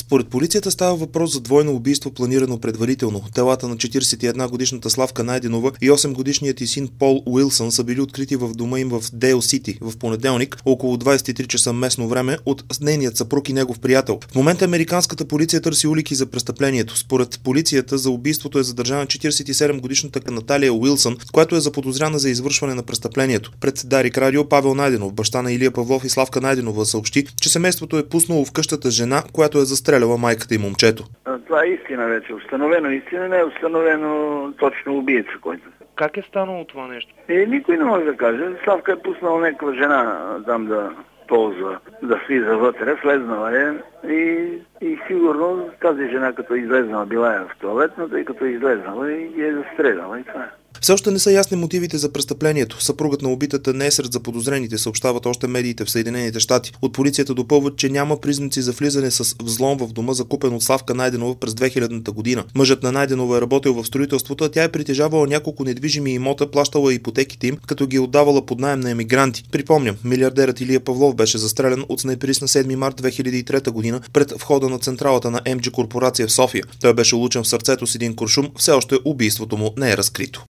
Според полицията става въпрос за двойно убийство, планирано предварително. Телата на 41-годишната Славка Найденова и 8-годишният й син Пол Уилсън са били открити в дома им в Дейл Сити в понеделник, около 23 часа местно време, от нейният съпруг и негов приятел. В момента американската полиция търси улики за престъплението. Според полицията за убийството е задържана 47-годишната Наталия Уилсън, която е заподозряна за извършване на престъплението. Пред Дарик Радио Павел Найденов, баща на Илия Павлов и Славка Найденова, съобщи, че семейството е пуснало в къщата жена, която е застреляла майката и момчето. Това е истина вече. Установено истина, не е установено точно убийца, който. Как е станало това нещо? Никой не може да каже. Славка е пуснал някаква жена там да ползва, да слиза вътре, влезнала е и сигурно тази жена като излезнала била е в тоалетната и като излезнала и е застреляла и това е. Все още не са ясни мотивите за престъплението. Съпругът на убитата не е сред заподозрените, съобщават още медиите в Съединените щати. От полицията допълват, че няма признаци за влизане с взлом в дома, закупен от Славка Найденова през 2000 година. Мъжът на Найденова е работил в строителството, а тя е притежавала няколко недвижими имота, плащала ипотеките им, като ги отдавала под наем на емигранти. Припомням, милиардерът Илия Павлов беше застрелян от снайперист на 7 март 2003 година пред входа на централата на MG корпорация в София. Той беше улучен в сърцето с един куршум, все още убийството му не е разкрито.